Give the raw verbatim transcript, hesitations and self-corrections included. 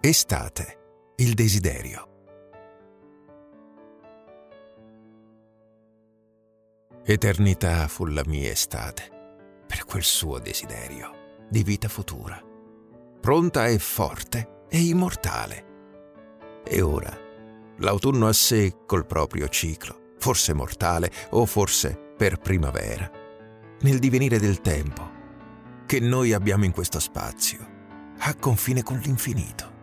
Estate, il desiderio. Eternità fu la mia estate, per quel suo desiderio di vita futura, pronta e forte e immortale. E ora, l'autunno a sé col proprio ciclo, forse mortale o forse per primavera, nel divenire del tempo che noi abbiamo in questo spazio, a confine con l'infinito.